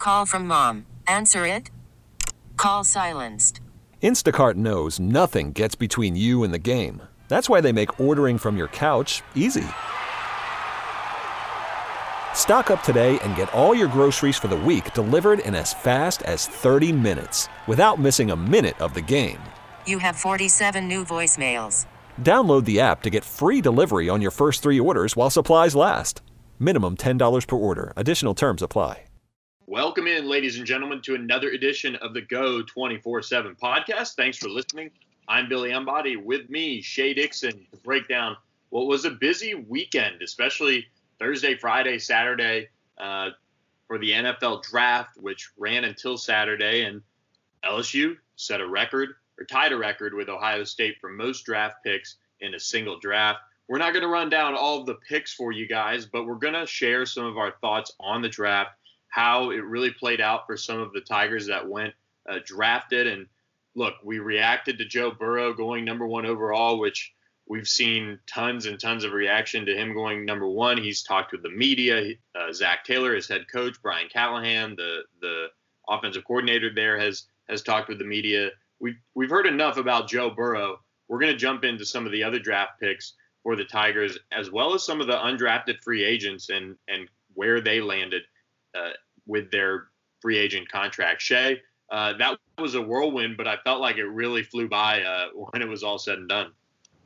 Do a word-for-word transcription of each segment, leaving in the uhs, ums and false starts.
Call from mom. Answer it. Call silenced. Instacart knows nothing gets between you and the game. That's why they make ordering from your couch easy. Stock up today and get all your groceries for the week delivered in as fast as thirty minutes without missing a minute of the game. You have forty-seven new voicemails. Download the app to get free delivery on your first three orders while supplies last. Minimum ten dollars per order. Additional terms apply. Welcome in, ladies and gentlemen, to another edition of the Go twenty-four seven podcast. Thanks for listening. I'm Billy Embody. With me, Shay Dixon, to break down what was a busy weekend, especially Thursday, Friday, Saturday uh, for the N F L draft, which ran until Saturday. And L S U set a record, or tied a record with Ohio State for most draft picks in a single draft. We're not going to run down all of the picks for you guys, but we're going to share some of our thoughts on the draft, how it really played out for some of the Tigers that went uh, drafted. And look, we reacted to Joe Burrow going number one overall, which we've seen tons and tons of reaction to him going number one. He's talked with the media. Uh, Zach Taylor, his head coach, Brian Callahan, the the offensive coordinator there, has has talked with the media. We've, we've heard enough about Joe Burrow. We're going to jump into some of the other draft picks for the Tigers, as well as some of the undrafted free agents and, and where they landed uh, with their free agent contract. Shay, uh, that was a whirlwind, but I felt like it really flew by uh, when it was all said and done.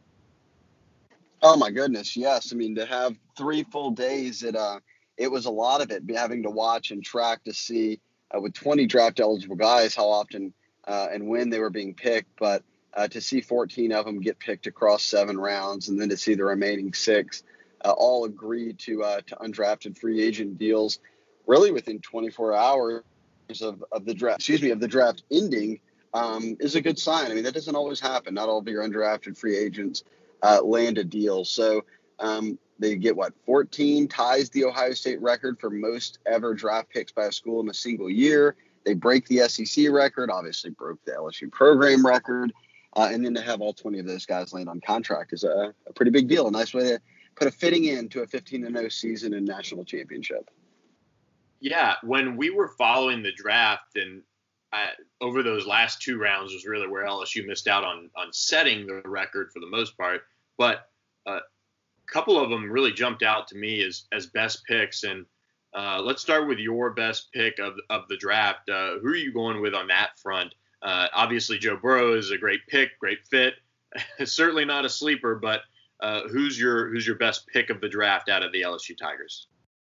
Oh my goodness, yes. I mean, to have three full days, it uh, it was a lot of it. Having to watch and track to see uh, with twenty draft eligible guys how often uh, and when they were being picked, but uh, to see fourteen of them get picked across seven rounds, and then to see the remaining six uh, all agree to uh, to undrafted free agent deals, really within twenty-four hours of, of the draft. Excuse me, of the draft ending, um, is a good sign. I mean, that doesn't always happen. Not all of your undrafted free agents Uh, land a deal. So um, they get, what, fourteen, ties the Ohio State record for most ever draft picks by a school in a single year. They break the S E C record, obviously broke the L S U program record. Uh, and then to have all twenty of those guys land on contract is a, a pretty big deal. A nice way to put a fitting end to a fifteen and oh season and national championship. Yeah, when we were following the draft and I, over those last two rounds was really where L S U missed out on on setting the record for the most part. But uh, a couple of them really jumped out to me as as best picks. And uh, let's start with your best pick of of the draft. Uh, who are you going with on that front? Uh, obviously, Joe Burrow is a great pick, great fit. Certainly not a sleeper, but uh, who's your who's your best pick of the draft out of the L S U Tigers?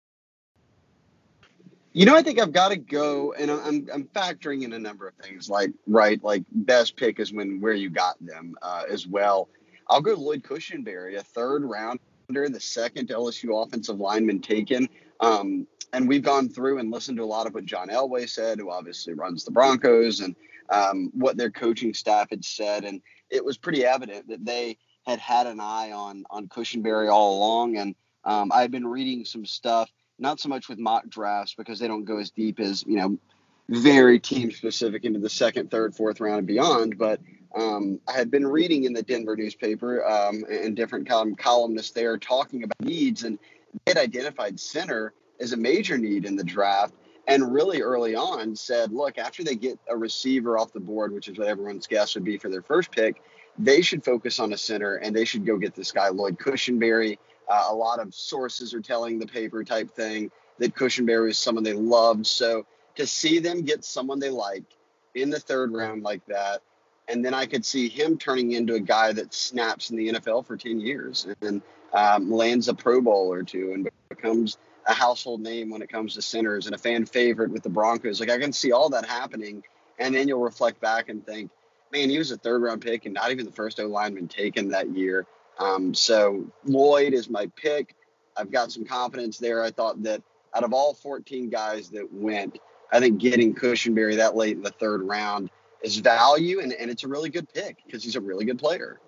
You know, I think I've got to go, and I'm I'm factoring in a number of things, like, right, like best pick is when where you got them uh, as well. I'll go Lloyd Cushenberry, a third rounder, the second L S U offensive lineman taken. Um, and we've gone through and listened to a lot of what John Elway said, who obviously runs the Broncos, and um, what their coaching staff had said. And it was pretty evident that they had had an eye on on Cushenberry all along. And um, I've been reading some stuff, not so much with mock drafts because they don't go as deep as, you know, very team specific into the second, third, fourth round and beyond. But um, I had been reading in the Denver newspaper um, and different column, columnists there talking about needs, and they had identified center as a major need in the draft. And really early on said, look, after they get a receiver off the board, which is what everyone's guess would be for their first pick, they should focus on a center and they should go get this guy, Lloyd Cushenberry. Uh, a lot of sources are telling the paper type thing that Cushenberry is someone they loved. So to see them get someone they like in the third round like that, and then I could see him turning into a guy that snaps in the N F L for ten years and um, lands a Pro Bowl or two and becomes a household name when it comes to centers and a fan favorite with the Broncos. Like, I can see all that happening. And then you'll reflect back and think, man, he was a third round pick and not even the first O lineman taken that year. Um, so Lloyd is my pick. I've got some confidence there. I thought that out of all fourteen guys that went, I think getting Cushenberry that late in the third round is value, and, and it's a really good pick because he's a really good player.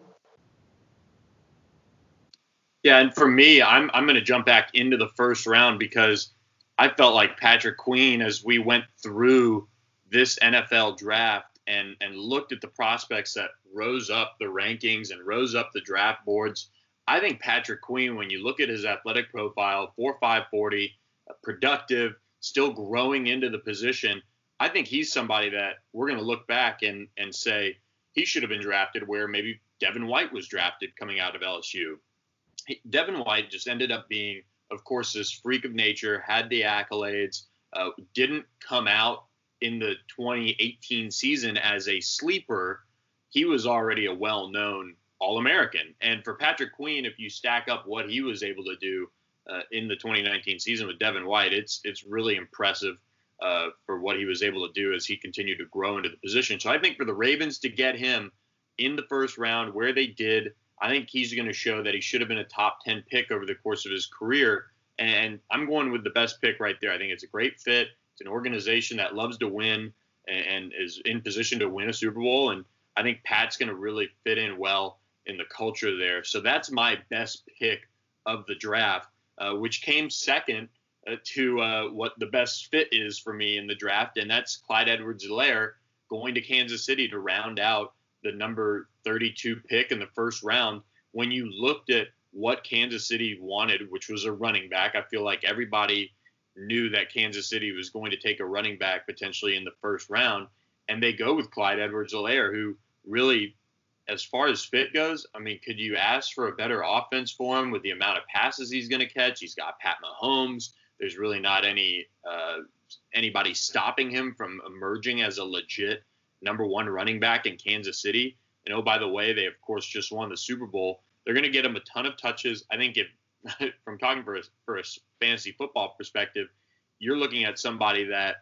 Yeah, and for me, I'm I'm going to jump back into the first round because I felt like Patrick Queen, as we went through this N F L draft and and looked at the prospects that rose up the rankings and rose up the draft boards, I think Patrick Queen, when you look at his athletic profile, four five forty, productive, still growing into the position. I think he's somebody that we're going to look back and, and say he should have been drafted where maybe Devin White was drafted coming out of L S U. He, Devin White just ended up being, of course, this freak of nature, had the accolades, uh, didn't come out in the twenty eighteen season as a sleeper. He was already a well-known All-American. And for Patrick Queen, if you stack up what he was able to do uh, in the twenty nineteen season with Devin White, it's it's really impressive uh, for what he was able to do as he continued to grow into the position. So I think for the Ravens to get him in the first round where they did, I think he's going to show that he should have been a top ten pick over the course of his career. And I'm going with the best pick right there. I think it's a great fit. It's an organization that loves to win and, and is in position to win a Super Bowl. And I think Pat's going to really fit in well in the culture there. So that's my best pick of the draft, uh, which came second uh, to uh, what the best fit is for me in the draft. And that's Clyde Edwards-Helaire going to Kansas City to round out the number thirty-two pick in the first round. When you looked at what Kansas City wanted, which was a running back, I feel like everybody knew that Kansas City was going to take a running back potentially in the first round. And they go with Clyde Edwards-Helaire, who really, as far as fit goes, I mean, could you ask for a better offense for him with the amount of passes he's going to catch? He's got Pat Mahomes. There's really not any uh, anybody stopping him from emerging as a legit number one running back in Kansas City. And oh, by the way, they, of course, just won the Super Bowl. They're going to get him a ton of touches. I think if, from talking for a, for a fantasy football perspective, you're looking at somebody that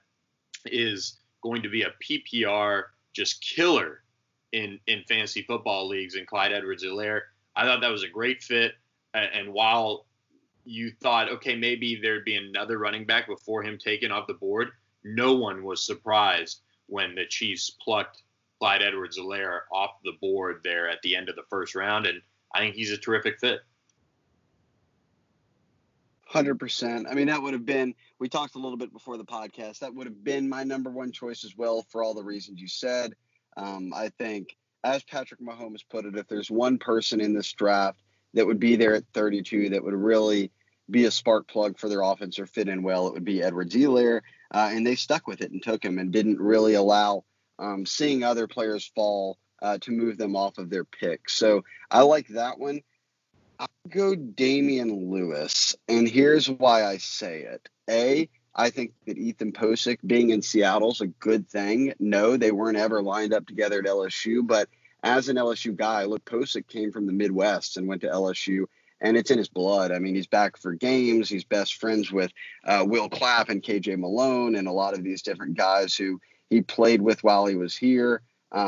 is going to be a P P R just killer in, in fantasy football leagues, and Clyde Edwards-Helaire. I thought that was a great fit. And while you thought, okay, maybe there'd be another running back before him taken off the board, no one was surprised when the Chiefs plucked Clyde Edwards-Helaire off the board there at the end of the first round. And I think he's a terrific fit. one hundred percent. I mean, that would have been, we talked a little bit before the podcast, that would have been my number one choice as well for all the reasons you said. Um, I think, as Patrick Mahomes put it, if there's one person in this draft that would be there at thirty-two that would really be a spark plug for their offense or fit in well, it would be Edwards-Helaire. Uh, and they stuck with it and took him and didn't really allow um, seeing other players fall uh, to move them off of their pick. So I like that one. I'll go Damian Lewis, and here's why I say it. A, I think that Ethan Posick being in Seattle is a good thing. No, they weren't ever lined up together at L S U, but as an L S U guy, look, Posick came from the Midwest and went to L S U, and it's in his blood. I mean, he's back for games. He's best friends with uh, Will Clapp and K J Malone and a lot of these different guys who he played with while he was here.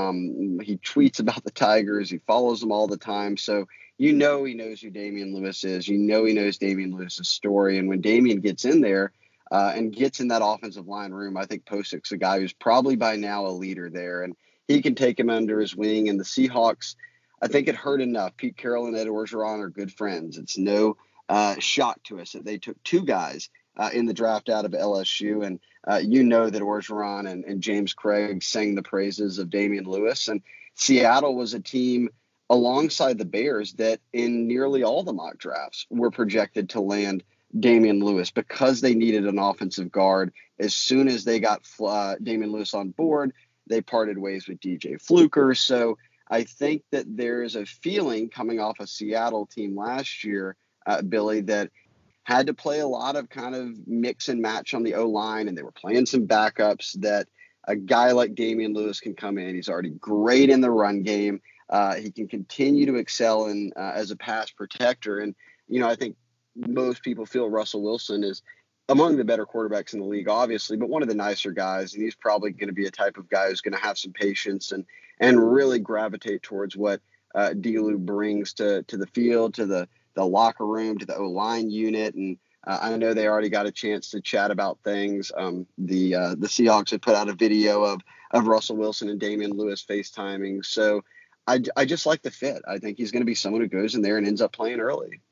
Um, he tweets about the Tigers. He follows them all the time. So you know he knows who Damian Lewis is. You know he knows Damian Lewis's story. And when Damian gets in there uh, and gets in that offensive line room, I think Posick's a guy who's probably by now a leader there. And he can take him under his wing. And the Seahawks, I think it hurt enough. Pete Carroll and Ed Orgeron are good friends. It's no uh, shock to us that they took two guys uh, in the draft out of L S U. And uh, you know that Orgeron and, and James Craig sang the praises of Damian Lewis. And Seattle was a team alongside the Bears that in nearly all the mock drafts were projected to land Damian Lewis because they needed an offensive guard. As soon as they got uh, Damian Lewis on board, they parted ways with D J Fluker. So I think that there's a feeling coming off a Seattle team last year, uh, Billy, that had to play a lot of kind of mix and match on the O-line, and they were playing some backups, that a guy like Damian Lewis can come in. He's already great in the run game. Uh, he can continue to excel in uh, as a pass protector. And, you know, I think most people feel Russell Wilson is among the better quarterbacks in the league, obviously, but one of the nicer guys. And he's probably going to be a type of guy who's going to have some patience and and really gravitate towards what uh, D-Lou brings to to the field, to the, the locker room, to the O-line unit. And uh, I know they already got a chance to chat about things. Um, the uh, the Seahawks had put out a video of, of Russell Wilson and Damian Lewis FaceTiming. So I, I just like the fit. I think he's going to be someone who goes in there and ends up playing early.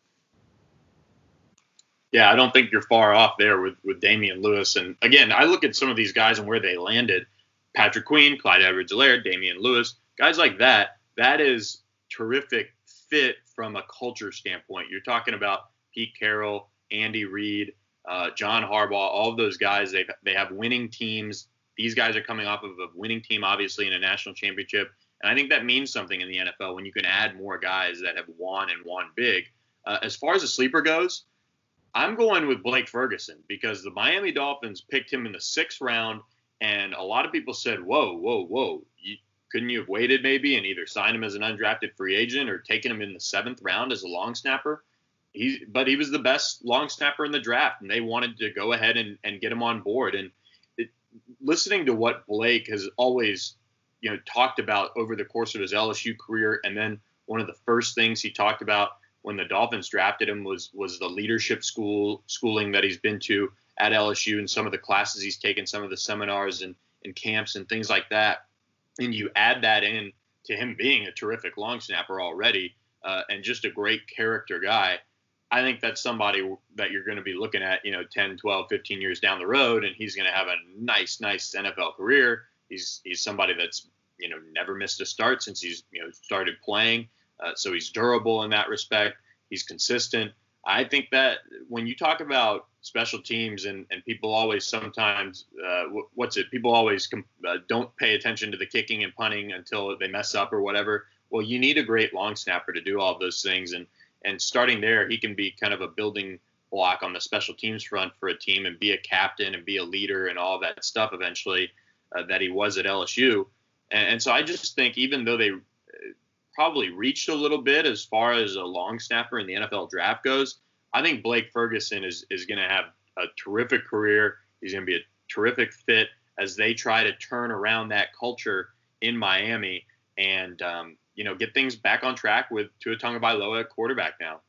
Yeah, I don't think you're far off there with, with Damian Lewis. And again, I look at some of these guys and where they landed. Patrick Queen, Clyde Edwards-Helaire, Damian Lewis, guys like that. That is terrific fit from a culture standpoint. You're talking about Pete Carroll, Andy Reid, uh, John Harbaugh, all of those guys, they they have winning teams. These guys are coming off of a winning team, obviously, in a national championship. And I think that means something in the N F L when you can add more guys that have won and won big. Uh, as far as the sleeper goes, I'm going with Blake Ferguson because the Miami Dolphins picked him in the sixth round. And a lot of people said, whoa, whoa, whoa. You, couldn't you have waited maybe and either signed him as an undrafted free agent or taken him in the seventh round as a long snapper? He, but he was the best long snapper in the draft, and they wanted to go ahead and, and get him on board. And it, listening to what Blake has always, you know, talked about over the course of his L S U career, and then one of the first things he talked about when the Dolphins drafted him was was the leadership school schooling that he's been to at L S U and some of the classes he's taken, some of the seminars and, and camps and things like that. And you add that in to him being a terrific long snapper already uh, and just a great character guy. I think that's somebody that you're going to be looking at, you know, ten, twelve, fifteen years down the road, and he's going to have a nice, nice N F L career. He's he's somebody that's, you know, never missed a start since he's, you know, started playing. Uh, so he's durable in that respect. He's consistent. I think that when you talk about special teams and, and people always sometimes, uh, what's it, people always com- uh, don't pay attention to the kicking and punting until they mess up or whatever. Well, you need a great long snapper to do all of those things. And, and starting there, he can be kind of a building block on the special teams front for a team and be a captain and be a leader and all that stuff eventually uh, that he was at L S U. And, and so I just think even though they probably reached a little bit as far as a long snapper in the N F L draft goes, I think Blake Ferguson is, is going to have a terrific career. He's going to be a terrific fit as they try to turn around that culture in Miami and, um, you know, get things back on track with Tua Tagovailoa at quarterback now.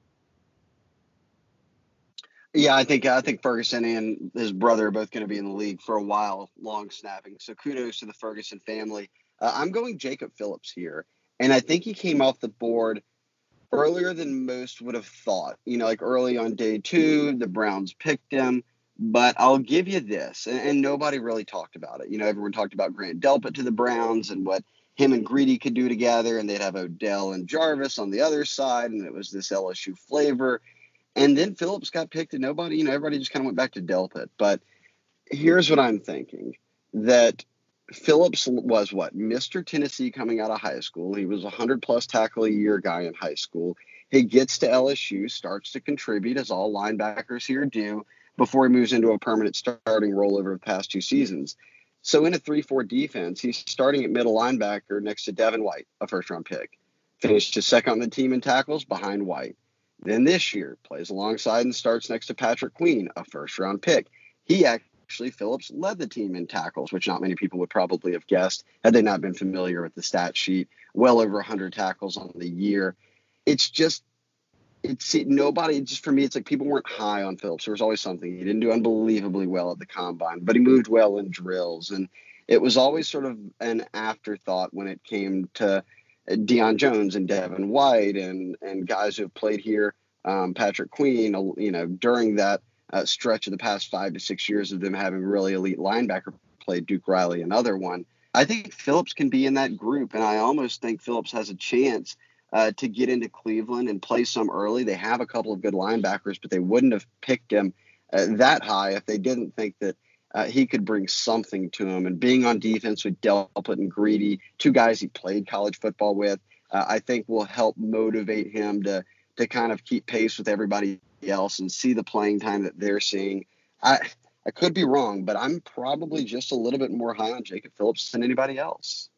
Yeah, I think I think Ferguson and his brother are both going to be in the league for a while, long snapping. So kudos to the Ferguson family. Uh, I'm going Jacob Phillips here, and I think he came off the board earlier than most would have thought. You know, like early on day two, the Browns picked him. But I'll give you this, and, and nobody really talked about it. You know, everyone talked about Grant Delpit to the Browns and what him and Greedy could do together, and they'd have Odell and Jarvis on the other side, and it was this L S U flavor. And then Phillips got picked, and nobody, you know, everybody just kind of went back to Delpit. But here's what I'm thinking, that Phillips was what? Mister Tennessee coming out of high school. He was a one hundred plus tackle a year guy in high school. He gets to L S U, starts to contribute, as all linebackers here do, before he moves into a permanent starting role over the past two seasons. So in a three four defense, he's starting at middle linebacker next to Devin White, a first-round pick. Finished his second on the team in tackles behind White. Then this year, plays alongside and starts next to Patrick Queen, a first-round pick. He actually, Phillips, led the team in tackles, which not many people would probably have guessed had they not been familiar with the stat sheet. Well over one hundred tackles on the year. It's just, it's nobody, just for me, it's like people weren't high on Phillips. There was always something. He didn't do unbelievably well at the combine, but he moved well in drills. And it was always sort of an afterthought when it came to Deion Jones and Devin White and, and guys who have played here, um, Patrick Queen, you know, during that uh, stretch of the past five to six years of them having really elite linebacker play, Duke Riley, another one. I think Phillips can be in that group, and I almost think Phillips has a chance Uh, to get into Cleveland and play some early. They have a couple of good linebackers, but they wouldn't have picked him uh, that high if they didn't think that uh, he could bring something to him. And being on defense with Delpit and Greedy, two guys he played college football with, uh, I think will help motivate him to to kind of keep pace with everybody else and see the playing time that they're seeing. I I could be wrong, but I'm probably just a little bit more high on Jacob Phillips than anybody else.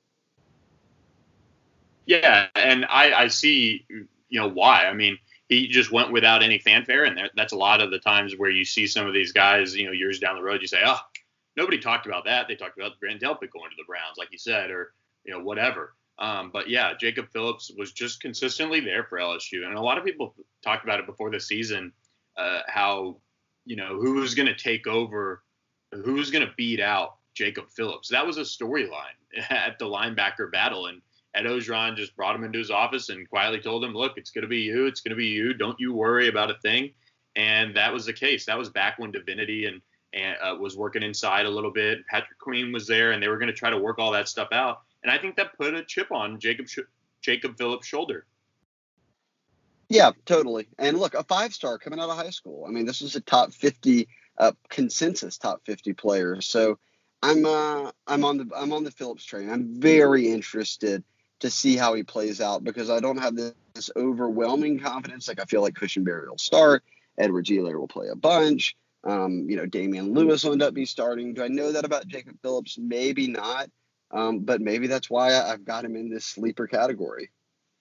Yeah, and I, I see, you know, why. I mean, he just went without any fanfare, and there, that's a lot of the times where you see some of these guys, you know, years down the road, you say, oh, nobody talked about that. They talked about Grant Delpit going to the Browns, like you said, or, you know, whatever. Um, but, yeah, Jacob Phillips was just consistently there for L S U. And a lot of people talked about it before the season, uh, how, you know, who was going to take over, who was going to beat out Jacob Phillips. That was a storyline at the linebacker battle, and Ed Orgeron just brought him into his office and quietly told him, look, it's going to be you. It's going to be you. Don't you worry about a thing. And that was the case. That was back when Divinity and, and uh, was working inside a little bit. Patrick Queen was there, and they were going to try to work all that stuff out. And I think that put a chip on Jacob Jacob Phillips' shoulder. Yeah, totally. And look, a five-star coming out of high school. I mean, this is a top fifty uh, consensus top fifty player. So I'm uh, I'm on the I'm on the Phillips train. I'm very interested to see how he plays out because I don't have this, this overwhelming confidence. Like I feel like Cushenberry will start, Edwards-Helaire will play a bunch. Um, you know, Damian Lewis will end up be starting. Do I know that about Jacob Phillips? Maybe not. Um, but maybe that's why I, I've got him in this sleeper category.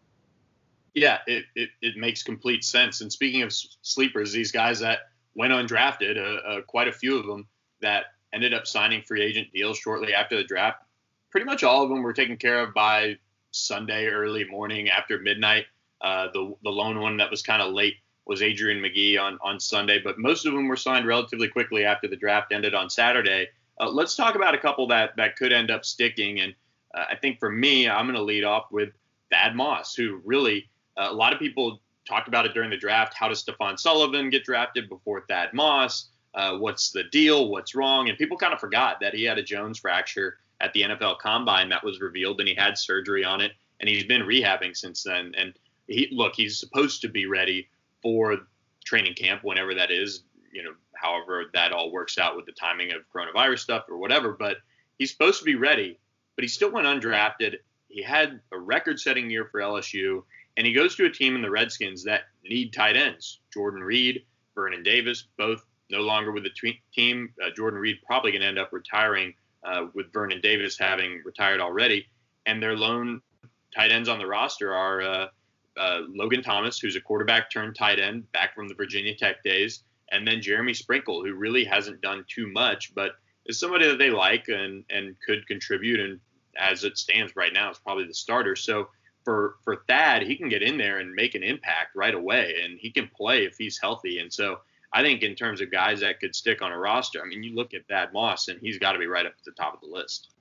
Yeah, it, it, it makes complete sense. And speaking of sleepers, these guys that went undrafted, uh, uh, quite a few of them that ended up signing free agent deals shortly after the draft, pretty much all of them were taken care of by Sunday early morning after midnight. Uh, the the lone one that was kind of late was Adrian McGee on, on Sunday, but most of them were signed relatively quickly after the draft ended on Saturday. Uh, let's talk about a couple that, that could end up sticking. And uh, I think for me, I'm going to lead off with Thad Moss, who really – Uh, a lot of people talked about it during the draft. How does Stephon Sullivan get drafted before Thad Moss? Uh, what's the deal? What's wrong? And people kind of forgot that he had a Jones fracture at the N F L Combine that was revealed, and he had surgery on it, and he's been rehabbing since then. And he look, he's supposed to be ready for training camp whenever that is, you know, however that all works out with the timing of coronavirus stuff or whatever. But he's supposed to be ready, but he still went undrafted. He had a record-setting year for L S U. And he goes to a team in the Redskins that need tight ends. Jordan Reed, Vernon Davis, both no longer with the t- team. Uh, Jordan Reed probably going to end up retiring uh, with Vernon Davis having retired already. And their lone tight ends on the roster are uh, uh, Logan Thomas, who's a quarterback turned tight end back from the Virginia Tech days, and then Jeremy Sprinkle, who really hasn't done too much, but is somebody that they like and, and could contribute. And as it stands right now, is probably the starter. So For for Thad, he can get in there and make an impact right away, and he can play if he's healthy. And so I think in terms of guys that could stick on a roster, I mean, you look at Thad Moss, and he's got to be right up at the top of the list.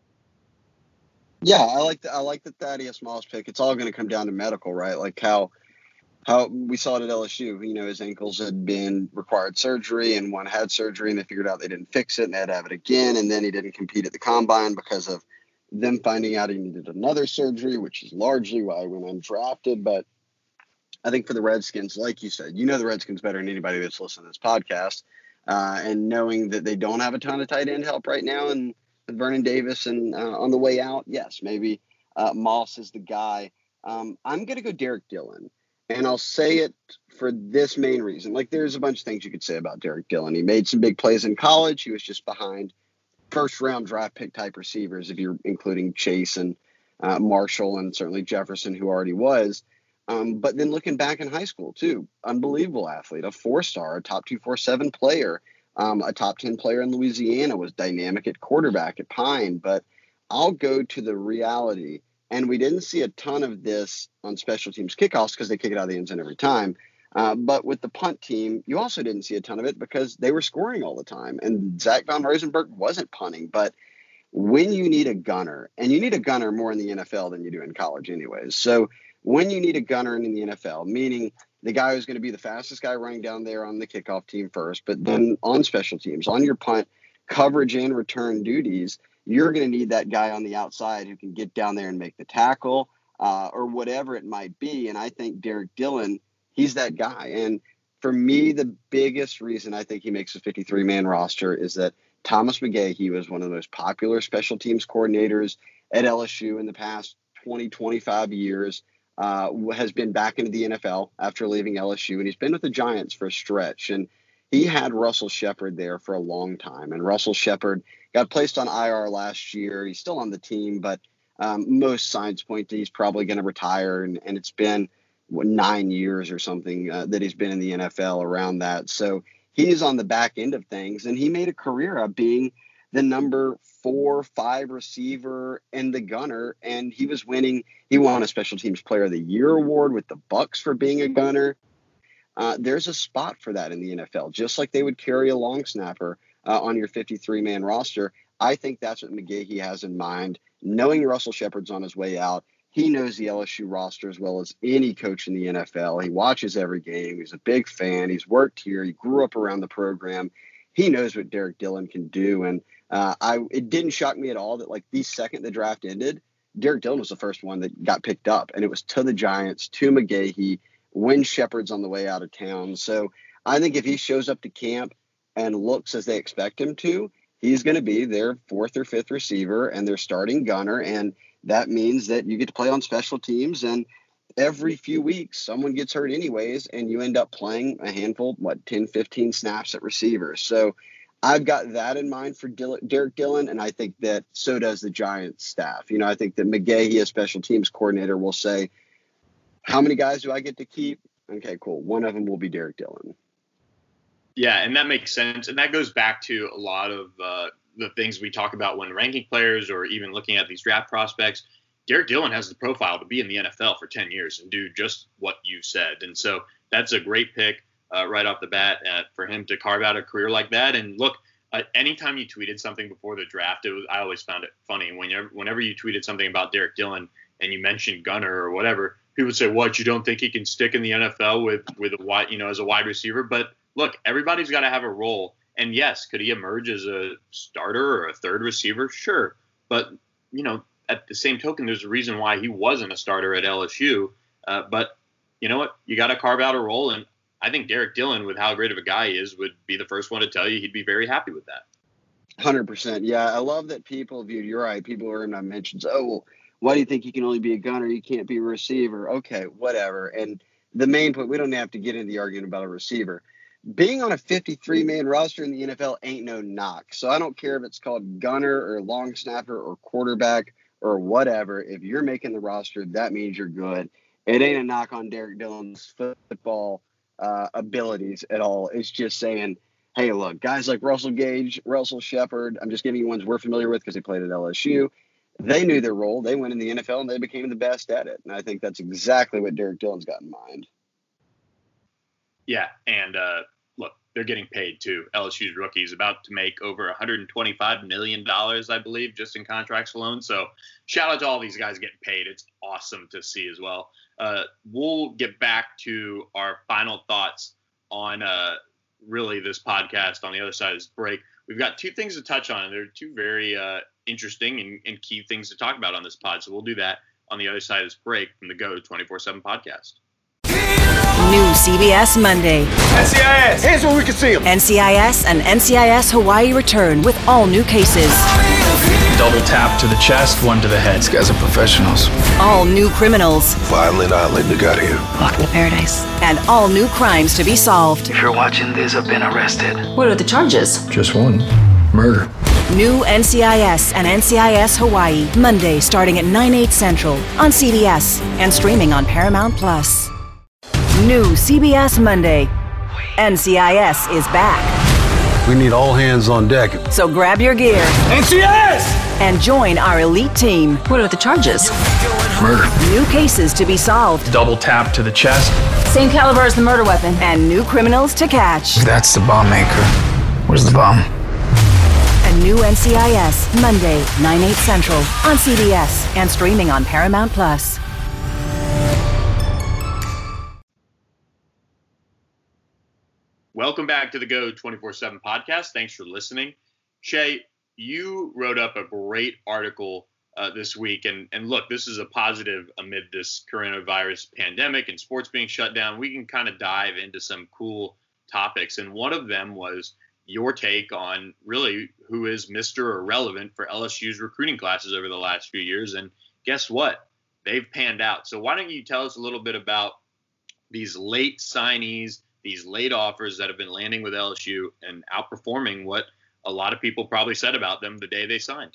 Yeah, I like the I like the Thaddeus Moss pick. It's all going to come down to medical, right? Like how how we saw it at L S U. You know, his ankles had been required surgery, and one had surgery, and they figured out they didn't fix it, and they had to have it again, and then he didn't compete at the Combine because of them finding out he needed another surgery, which is largely why he went undrafted. But I think for the Redskins, like you said, you know the Redskins better than anybody that's listening to this podcast. Uh, and knowing that they don't have a ton of tight end help right now, and with Vernon Davis and uh, on the way out, yes, maybe uh, Moss is the guy. Um, I'm going to go Derek Dillon. And I'll say it for this main reason. Like, there's a bunch of things you could say about Derek Dillon. He made some big plays in college. He was just behind first round draft pick type receivers, if you're including Chase and uh, Marshall and certainly Jefferson, who already was. Um, but then looking back in high school too, unbelievable athlete, a four-star, a top two forty-seven player, um, a top ten player in Louisiana, was dynamic at quarterback at Pine. But I'll go to the reality. And we didn't see a ton of this on special teams kickoffs because they kick it out of the end zone every time. Uh, but with the punt team, you also didn't see a ton of it because they were scoring all the time. And Zach Von Rosenberg wasn't punting. But when you need a gunner, and you need a gunner more in the N F L than you do in college anyways. So when you need a gunner in the N F L, meaning the guy who's going to be the fastest guy running down there on the kickoff team first, but then on special teams, on your punt coverage and return duties, you're going to need that guy on the outside who can get down there and make the tackle uh, or whatever it might be. And I think Derek Dillon, he's that guy. And for me, the biggest reason I think he makes a fifty-three man roster is that Thomas McGahee was one of the most popular special teams coordinators at L S U in the past twenty, twenty-five years, uh, has been back into the N F L after leaving L S U, and he's been with the Giants for a stretch. And he had Russell Shepard there for a long time. And Russell Shepard got placed on I R last year. He's still on the team, but um, most signs point to he's probably going to retire. And, and it's been what, nine years or something uh, that he's been in the N F L, around that. So he's on the back end of things, and he made a career of being the number four, five receiver and the gunner. And he was winning. He won a Special Teams Player of the Year award with the Bucks for being a gunner. Uh, there's a spot for that in the N F L, just like they would carry a long snapper uh, on your fifty-three man roster. I think that's what McGahee has in mind. Knowing Russell Shepard's on his way out, he knows the L S U roster as well as any coach in the N F L. He watches every game. He's a big fan. He's worked here. He grew up around the program. He knows what Derek Dillon can do. And uh, I it didn't shock me at all that, like, the second the draft ended, Derek Dillon was the first one that got picked up. And it was to the Giants, to McGahee, when Shepard's on the way out of town. So I think if he shows up to camp and looks as they expect him to, he's going to be their fourth or fifth receiver and their starting gunner. And that means that you get to play on special teams. And every few weeks, someone gets hurt anyways, and you end up playing a handful, what, ten, fifteen snaps at receiver. So I've got that in mind for Dill- Derek Dillon, and I think that so does the Giants staff. You know, I think that McGahee, as special teams coordinator, will say, how many guys do I get to keep? Okay, cool. One of them will be Derek Dillon. Yeah, and that makes sense. And that goes back to a lot of uh, the things we talk about when ranking players or even looking at these draft prospects. Derek Dillon has the profile to be in the N F L for ten years and do just what you said. And so that's a great pick uh, right off the bat uh, for him to carve out a career like that. And look, uh, anytime you tweeted something before the draft, it was, I always found it funny. Whenever, whenever you tweeted something about Derek Dillon and you mentioned Gunner or whatever, people would say, what, you don't think he can stick in the N F L with, with a wide, you know, as a wide receiver? But look, everybody's got to have a role. And yes, could he emerge as a starter or a third receiver? Sure. But, you know, at the same token, there's a reason why he wasn't a starter at L S U. Uh, but you know what? You got to carve out a role. And I think Derek Dillon, with how great of a guy he is, would be the first one to tell you he'd be very happy with that. one hundred percent. Yeah, I love that people viewed, you're right, people are going to mention, oh, well, why do you think you can only be a gunner? You can't be a receiver. Okay, whatever. And the main point, we don't have to get into the argument about a receiver. Being on a fifty-three man roster in the N F L ain't no knock. So I don't care if it's called gunner or long snapper or quarterback or whatever. If you're making the roster, that means you're good. It ain't a knock on Derek Dillon's football uh, abilities at all. It's just saying, hey, look, guys like Russell Gage, Russell Shepard, I'm just giving you ones we're familiar with because they played at L S U. They knew their role. They went in the N F L and they became the best at it. And I think that's exactly what Derek Dillon's got in mind. Yeah, and uh, look, they're getting paid too. L S U's rookie is about to make over one hundred twenty-five million dollars, I believe, just in contracts alone. So shout out to all these guys getting paid. It's awesome to see as well. Uh, we'll get back to our final thoughts on uh, really this podcast on the other side of this break. We've got two things to touch on. They're two very uh, interesting and, and key things to talk about on this pod. So we'll do that on the other side of this break from the Go twenty-four seven podcast. New C B S Monday. N C I S. Here's where we can see them. N C I S and N C I S Hawaii return with all new cases. Double tap to the chest, one to the head. These guys are professionals. All new criminals. Violent island they got here. Welcome to paradise. And all new crimes to be solved. If you're watching this, I've been arrested. What are the charges? Just one. Murder. New N C I S and N C I S Hawaii. Monday starting at nine, eight central on C B S and streaming on Paramount Plus. New C B S Monday. N C I S is back. We need all hands on deck. So grab your gear. N C I S! And join our elite team. What are the charges? Murder. New cases to be solved. Double tap to the chest. Same caliber as the murder weapon. And new criminals to catch. That's the bomb maker. Where's the bomb? A new N C I S, Monday, nine, eight central on C B S and streaming on Paramount Plus. Welcome back to the Go twenty-four seven podcast. Thanks for listening. Shay, you wrote up a great article uh, this week. And, and look, this is a positive amid this coronavirus pandemic and sports being shut down. We can kind of dive into some cool topics. And one of them was your take on really who is Mister Irrelevant for L S U's recruiting classes over the last few years. And guess what? They've panned out. So why don't you tell us a little bit about these late signees, these late offers that have been landing with L S U and outperforming what a lot of people probably said about them the day they signed.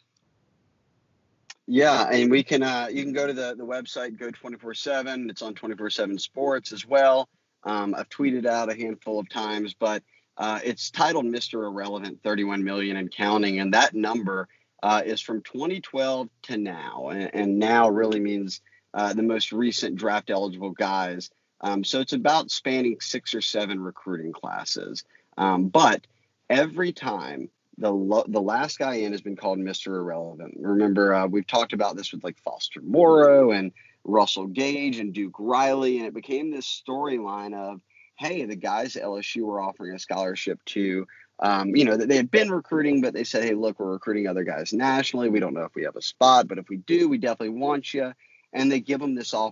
Yeah, and we can uh, you can go to the, the website, Go twenty-four seven. It's on twenty-four seven Sports as well. Um, I've tweeted out a handful of times, but uh, it's titled Mister Irrelevant, thirty-one million and counting. And that number uh, is from twenty twelve to now. And, and now really means uh, the most recent draft eligible guys. Um, so it's about spanning six or seven recruiting classes. Um, but every time the lo- the last guy in has been called Mister Irrelevant. Remember, uh, we've talked about this with like Foster Morrow and Russell Gage and Duke Riley, and it became this storyline of, hey, the guys at L S U were offering a scholarship to, um, you know, that they had been recruiting, but they said, hey, look, we're recruiting other guys nationally. We don't know if we have a spot, but if we do, we definitely want you. And they give them this offer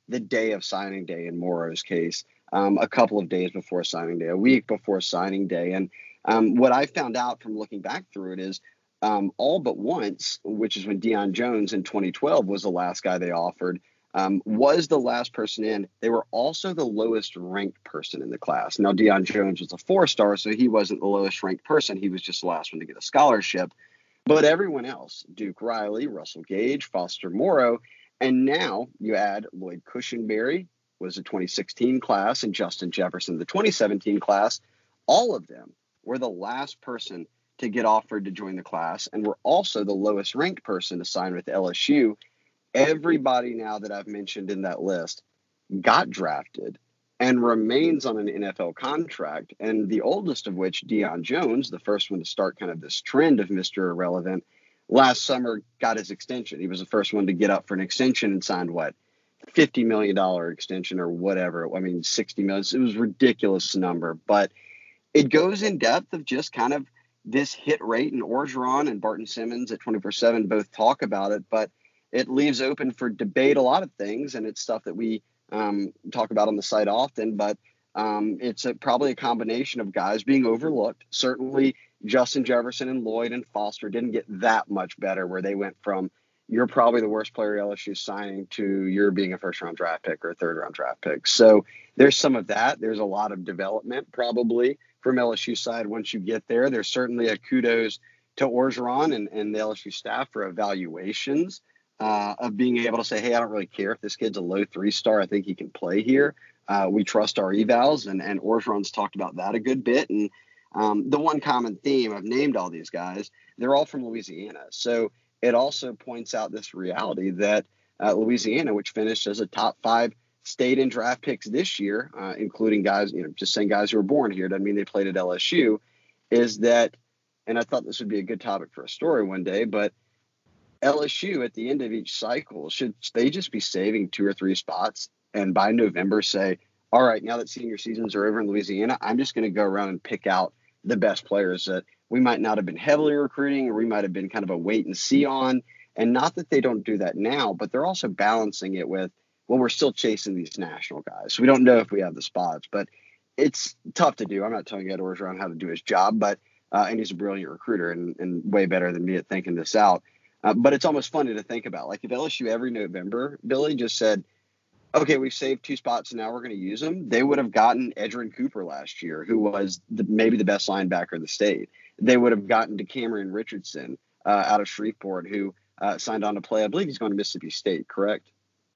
the day of signing day in Morrow's case, um, a couple of days before signing day, a week before signing day. And um, what I found out from looking back through it is um, all but once, which is when Deion Jones in twenty twelve was the last guy they offered, um, was the last person in. They were also the lowest ranked person in the class. Now, Deion Jones was a four-star, so he wasn't the lowest ranked person. He was just the last one to get a scholarship. But everyone else, Duke Riley, Russell Gage, Foster Moreau, and now you add Lloyd Cushenberry, was a twenty sixteen class, and Justin Jefferson, the twenty seventeen class. All of them were the last person to get offered to join the class and were also the lowest ranked person to sign with L S U. Everybody now that I've mentioned in that list got drafted and remains on an N F L contract. And the oldest of which, Deion Jones, the first one to start kind of this trend of Mister Irrelevant, last summer got his extension. He was the first one to get up for an extension and signed what? fifty million dollars extension or whatever. I mean, sixty million. It was a ridiculous number, but it goes in depth of just kind of this hit rate, and Orgeron and Barton Simmons at twenty-four seven both talk about it, but it leaves open for debate a lot of things. And it's stuff that we um, talk about on the site often, but um, it's a, probably a combination of guys being overlooked. Certainly Justin Jefferson and Lloyd and Foster didn't get that much better, where they went from you're probably the worst player L S U signing to you're being a first round draft pick or a third round draft pick. So there's some of that. There's a lot of development probably from L S U side once you get there. There's certainly a kudos to Orgeron and, and the L S U staff for evaluations uh, of being able to say, hey, I don't really care if this kid's a low three star. I think he can play here. Uh, we trust our evals, and, and Orgeron's talked about that a good bit. And um, the one common theme, I've named all these guys, they're all from Louisiana. So it also points out this reality that uh, Louisiana, which finished as a top five state in draft picks this year, uh, including guys, you know, just saying guys who were born here, doesn't mean they played at L S U, is that, and I thought this would be a good topic for a story one day, but L S U at the end of each cycle, should they just be saving two or three spots and by November say, all right, now that senior seasons are over in Louisiana, I'm just going to go around and pick out the best players that we might not have been heavily recruiting, or we might have been kind of a wait and see on. And not that they don't do that now, but they're also balancing it with, well, we're still chasing these national guys. So we don't know if we have the spots, but it's tough to do. I'm not telling Ed Orgeron how to do his job, but uh, and he's a brilliant recruiter and, and way better than me at thinking this out. Uh, but it's almost funny to think about. Like if L S U every November, Billy, just said, okay, we've saved two spots and now we're going to use them, they would have gotten Edgerrin Cooper last year, who was the, maybe the best linebacker in the state. They would have gotten DeCameron Richardson uh, out of Shreveport, who uh, signed on to play. I believe he's going to Mississippi State, correct?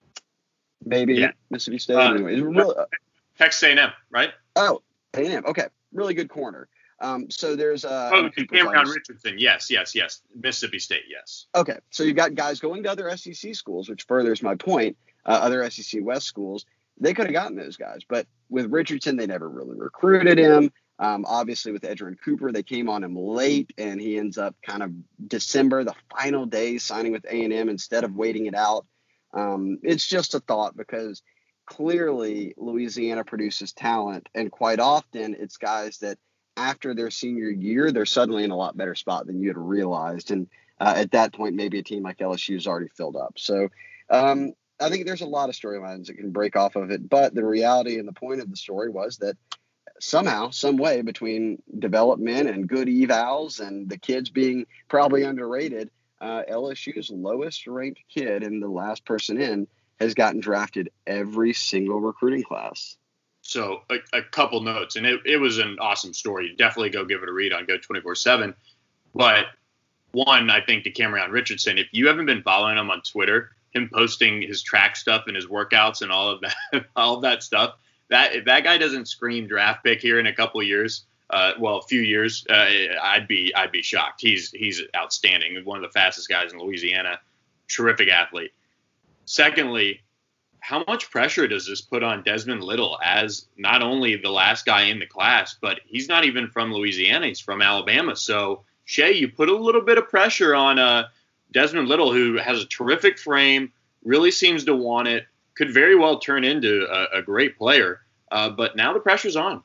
Maybe yeah. Mississippi State. Uh, anyway, really, uh, Texas A and M, right? Oh, A and M. Okay, really good corner. Um, so there's uh, oh, DeCameron Richardson. Yes, yes, yes. Mississippi State. Yes. Okay, so you've got guys going to other S E C schools, which furthers my point. Uh, other S E C West schools, they could have gotten those guys, but with Richardson, they never really recruited him. Um, obviously, with Edgerrin Cooper, they came on him late, and he ends up kind of December, the final day, signing with A and M instead of waiting it out. Um, it's just a thought, because clearly Louisiana produces talent, and quite often it's guys that after their senior year, they're suddenly in a lot better spot than you had realized. And uh, at that point, maybe a team like L S U is already filled up. So um, I think there's a lot of storylines that can break off of it. But the reality and the point of the story was that somehow, some way, between development and good evals and the kids being probably underrated, uh, L S U's lowest ranked kid and the last person in has gotten drafted every single recruiting class. So a, a couple notes, and it, it was an awesome story. Definitely go give it a read on Go twenty-four seven. But one, I think DeCameron Richardson, if you haven't been following him on Twitter, him posting his track stuff and his workouts and all of that, all of that stuff, that if that guy doesn't scream draft pick here in a couple of years, uh, well, a few years, uh, I'd be I'd be shocked. He's he's outstanding. One of the fastest guys in Louisiana. Terrific athlete. Secondly, how much pressure does this put on Desmond Little as not only the last guy in the class, but he's not even from Louisiana. He's from Alabama. So, Shay, you put a little bit of pressure on uh, Desmond Little, who has a terrific frame, really seems to want it, could very well turn into a, a great player. Uh, but now the pressure's on.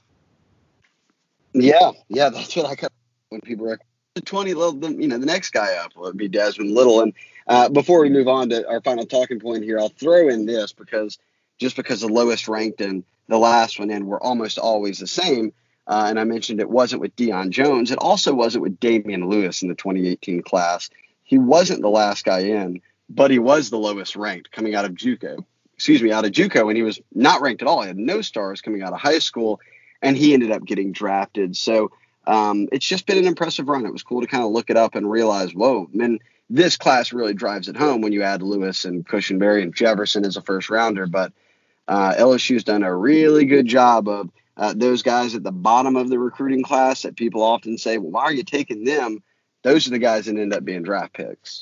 Yeah, yeah, that's what I got when people are the twenty, you know, the next guy up would be Desmond Little. And uh, before we move on to our final talking point here, I'll throw in this, because just because the lowest ranked and the last one in were almost always the same. Uh, and I mentioned it wasn't with Deion Jones. It also wasn't with Damian Lewis in the twenty eighteen class. He wasn't the last guy in, but he was the lowest ranked coming out of JUCO. Excuse me, out of JUCO, and he was not ranked at all. He had no stars coming out of high school, and he ended up getting drafted. So um, it's just been an impressive run. It was cool to kind of look it up and realize, whoa, man, this class really drives it home when you add Lewis and Cushenberry and Jefferson as a first rounder. But uh, L S U's done a really good job of uh, those guys at the bottom of the recruiting class that people often say, well, why are you taking them? Those are the guys that end up being draft picks.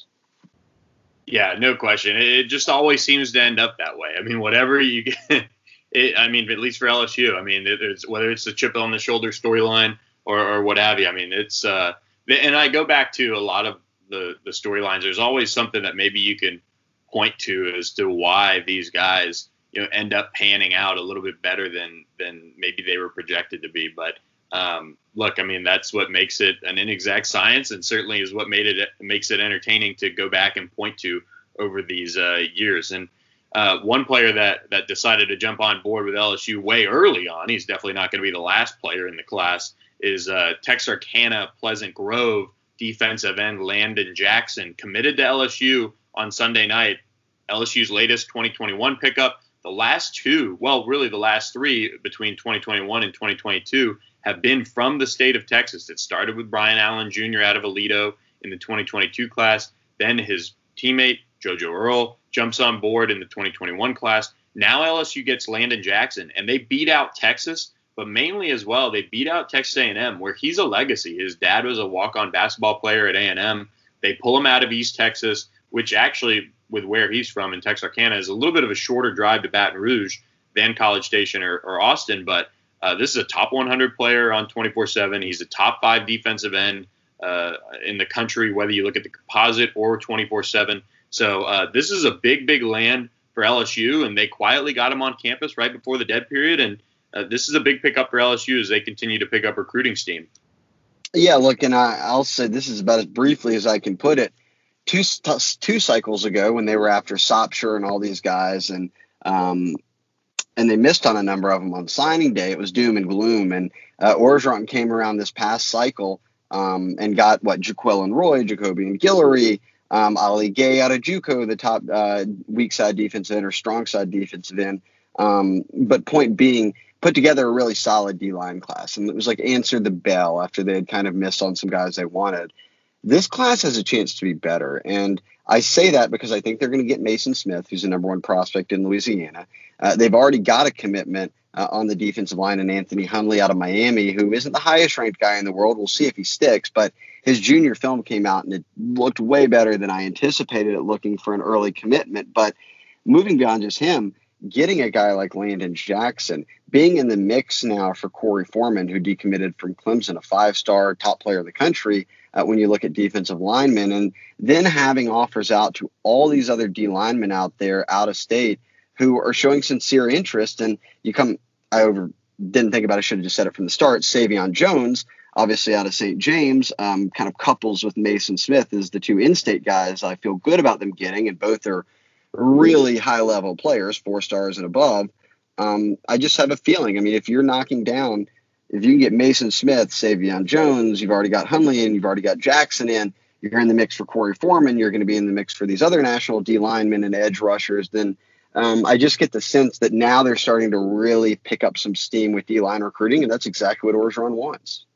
Yeah, no question. It just always seems to end up that way. I mean, whatever you get, it, I mean, at least for L S U, I mean, it's, whether it's the chip on the shoulder storyline or, or what have you, I mean, it's, uh, and I go back to a lot of the, the storylines. There's always something that maybe you can point to as to why these guys, you know, end up panning out a little bit better than, than maybe they were projected to be. But, Um, look, I mean, that's what makes it an inexact science, and certainly is what made it makes it entertaining to go back and point to over these uh, years. And uh, one player that that decided to jump on board with L S U way early on, he's definitely not going to be the last player in the class, is uh, Texarkana Pleasant Grove defensive end Landon Jackson, committed to L S U on Sunday night. L S U's latest twenty twenty-one pickup. The last two, well, really the last three between twenty twenty-one and twenty twenty-two have been from the state of Texas. It started with Brian Allen Junior out of Aledo in the twenty twenty-two class. Then his teammate, JoJo Earle, jumps on board in the twenty twenty-one class. Now L S U gets Landon Jackson, and they beat out Texas, but mainly as well, they beat out Texas A and M, where he's a legacy. His dad was a walk-on basketball player at A and M. They pull him out of East Texas, which actually, with where he's from in Texarkana, is a little bit of a shorter drive to Baton Rouge than College Station or, or Austin, but Uh, this is a top one hundred player on twenty-four seven. He's a top five defensive end uh, in the country, whether you look at the composite or twenty-four seven. So uh, this is a big, big land for L S U, and they quietly got him on campus right before the dead period. And uh, this is a big pickup for L S U as they continue to pick up recruiting steam. Yeah, look, and I, I'll say this is about as briefly as I can put it. Two two cycles ago when they were after Sopsher and all these guys, and um, and they missed on a number of them on signing day, it was doom and gloom. And uh, Orgeron came around this past cycle um, and got, what, Jaquelin Roy, Jacobian Guillory, um, Ali Gay out of JUCO, the top uh, weak side defensive end or strong side defensive end. Um, but point being, put together a really solid D-line class. And it was like answered the bell after they had kind of missed on some guys they wanted. This class has a chance to be better. And I say that because I think they're going to get Mason Smith, who's the number one prospect in Louisiana. Uh, they've already got a commitment uh, on the defensive line in Anthony Hundley out of Miami, who isn't the highest ranked guy in the world. We'll see if he sticks, but his junior film came out and it looked way better than I anticipated it looking for an early commitment. But moving beyond just him, getting a guy like Landon Jackson, being in the mix now for Corey Foreman, who decommitted from Clemson, a five-star top player in the country, uh, when you look at defensive linemen, and then having offers out to all these other D linemen out there out of state who are showing sincere interest. And you come, I over didn't think about it, should have just said it from the start, Savion Jones, obviously out of Saint James, um, kind of couples with Mason Smith as the two in-state guys I feel good about them getting, and both are really high-level players, four stars and above. Um, I just have a feeling, I mean, if you're knocking down, if you can get Mason Smith, Savion Jones, you've already got Hundley in, you've already got Jackson in, you're in the mix for Corey Foreman, you're going to be in the mix for these other national D linemen and edge rushers, then um, I just get the sense that now they're starting to really pick up some steam with D-line recruiting, and that's exactly what Orgeron wants.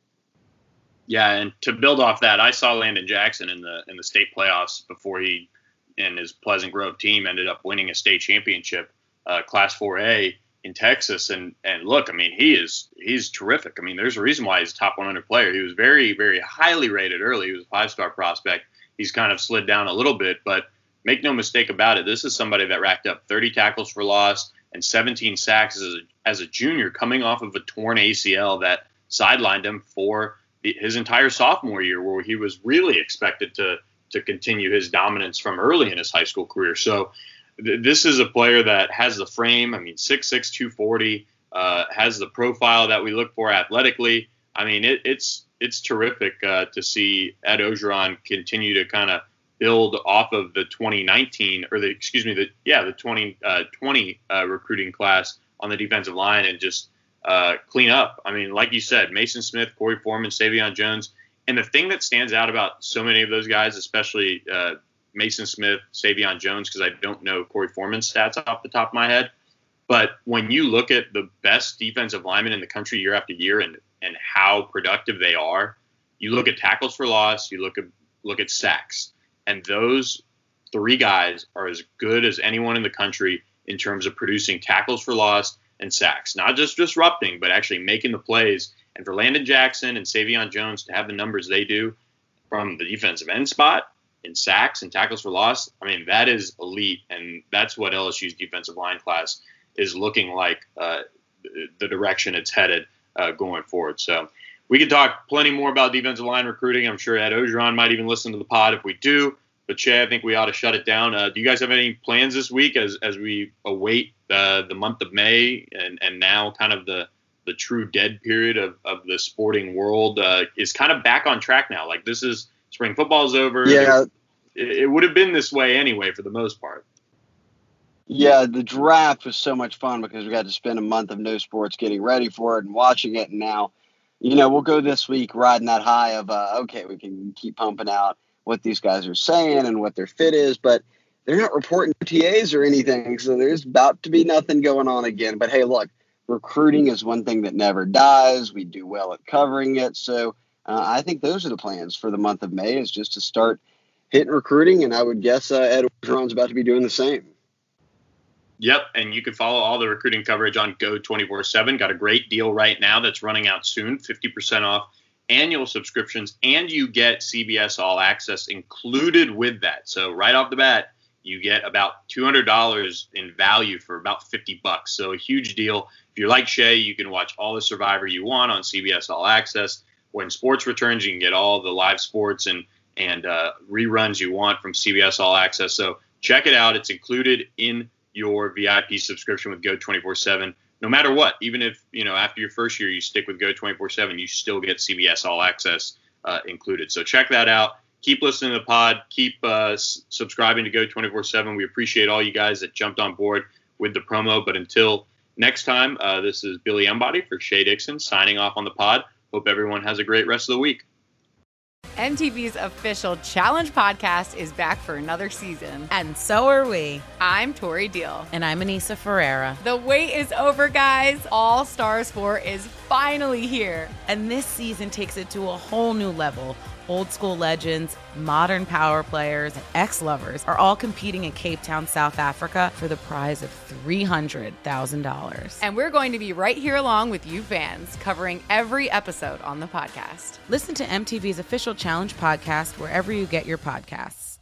Yeah, and to build off that, I saw Landon Jackson in the in the state playoffs before he and his Pleasant Grove team ended up winning a state championship, uh, Class four A in Texas. And and look, I mean, he is he's terrific. I mean, there's a reason why he's a top one hundred player. He was very, very highly rated early. He was a five-star prospect. He's kind of slid down a little bit, but make no mistake about it, this is somebody that racked up thirty tackles for loss and seventeen sacks as a, as a junior, coming off of a torn A C L that sidelined him for the, his entire sophomore year, where he was really expected to to continue his dominance from early in his high school career. So th- this is a player that has the frame. I mean, six six, two forty, uh, has the profile that we look for athletically. I mean, it, it's it's terrific uh, to see Ed Orgeron continue to kind of build off of the twenty nineteen or the excuse me the yeah the twenty twenty uh, recruiting class on the defensive line and just uh, clean up. I mean, like you said, Mason Smith, Corey Foreman, Savion Jones, and the thing that stands out about so many of those guys, especially uh, Mason Smith, Savion Jones, because I don't know Corey Foreman's stats off the top of my head, but when you look at the best defensive linemen in the country year after year and and how productive they are, you look at tackles for loss, you look at look at sacks, and those three guys are as good as anyone in the country in terms of producing tackles for loss and sacks, not just disrupting, but actually making the plays. And for Landon Jackson and Savion Jones to have the numbers they do from the defensive end spot in sacks and tackles for loss, I mean, that is elite. And that's what L S U's defensive line class is looking like, uh, the direction it's headed uh, going forward. So we could talk plenty more about defensive line recruiting. I'm sure Ed Ogeron might even listen to the pod if we do. But, Shay, I think we ought to shut it down. Uh, do you guys have any plans this week as as we await uh, the month of May and, and now kind of the, the true dead period of, of the sporting world uh, is kind of back on track now? Like, this is spring football is over. Yeah. It, it would have been this way anyway for the most part. Yeah, the draft was so much fun because we got to spend a month of no sports getting ready for it and watching it. And now, you know, we'll go this week riding that high of, uh, okay, we can keep pumping out what these guys are saying and what their fit is, but they're not reporting T As or anything. So there's about to be nothing going on again. But hey, look, recruiting is one thing that never dies. We do well at covering it. So uh, I think those are the plans for the month of May, is just to start hitting recruiting. And I would guess uh, Ed Ogeron's about to be doing the same. Yep, and you can follow all the recruiting coverage on Go twenty-four seven. Got a great deal right now that's running out soon, fifty percent off annual subscriptions, and you get C B S All Access included with that. So right off the bat, you get about two hundred dollars in value for about fifty bucks. So a huge deal. If you're like Shay, you can watch all the Survivor you want on C B S All Access. When sports returns, you can get all the live sports and, and uh, reruns you want from C B S All Access. So check it out. It's included in your V I P subscription with Go twenty-four seven. No matter what, even if, you know, after your first year you stick with Go twenty-four seven, you still get C B S All Access uh, included. So check that out. Keep listening to the pod. Keep uh, s- subscribing to Go twenty-four seven. We appreciate all you guys that jumped on board with the promo. But until next time, uh, this is Billy Embody for Shay Dixon signing off on the pod. Hope everyone has a great rest of the week. M T V's official Challenge podcast is back for another season. And so are we. I'm Tori Deal. And I'm Anissa Ferreira. The wait is over, guys. All Stars four is finally here. And this season takes it to a whole new level. Old school legends, modern power players, and ex-lovers are all competing in Cape Town, South Africa for the prize of three hundred thousand dollars. And we're going to be right here along with you fans, covering every episode on the podcast. Listen to M T V's official Challenge podcast wherever you get your podcasts.